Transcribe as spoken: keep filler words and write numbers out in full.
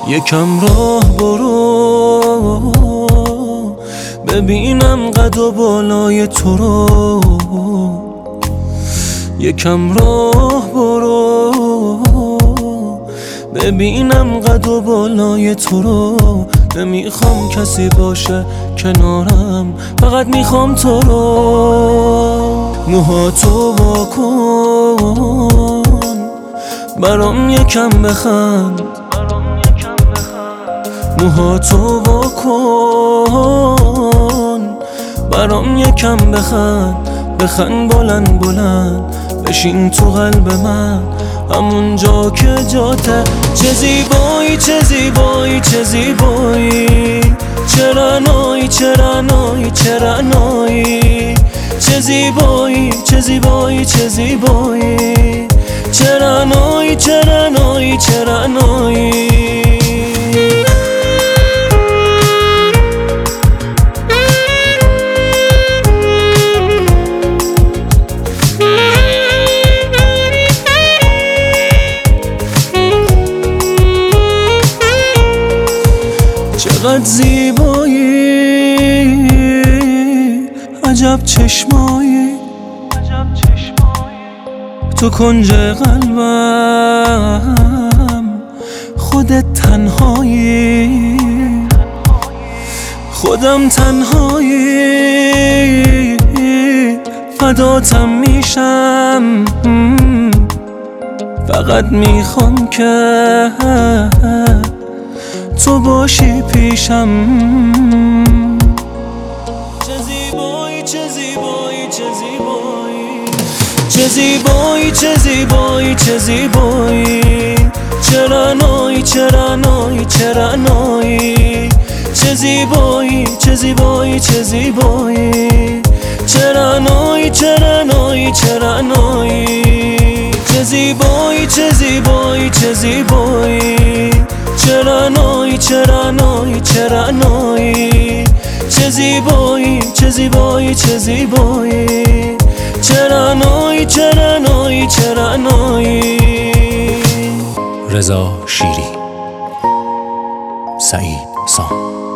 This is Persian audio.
یکم راه برو ببینم قد و بالای تو رو. یکم راه برو ببینم قد و بالای تو رو. نمیخوام کسی باشه کنارم، فقط میخوام تو رو. موهاتو واکن برام یکم بخند، موهاتو واکن برام یکم بخند. بخند بلند بلند بشین تو قلب من، همون جا که جاته. چه زیبایی چه زیبایی چه زیبایی، چه رعنایی چه رعنایی چه رعنایی. چه زیبایی چه زیبایی چه زیبایی، چه رعنایی چه رعنایی چه رعنایی. چقدر زیبایی، عجب چشمایی، تو کنج قلبم خودت تنهایی. خودم تنهایی فداتم میشم، فقط میخوام که تو باشی پیشم. چه زیبایی چه زیبایی چه زیبایی، چه زیبایی چه زیبایی چه زیبایی، چه رعنایی چه رعنایی چه رعنایی. چه زیبایی چه زیبایی چه زیبایی، چه رعنایی چه رعنایی چه رعنایی. چه زیبایی چه زیبایی چه زیبایی، چه رعنایی چه رعنایی چه رعنایی. چه زیبایی چه زیبایی چه زیبایی، چه رعنایی چه رعنایی چه رعنایی. رضا شیری، سعید سام.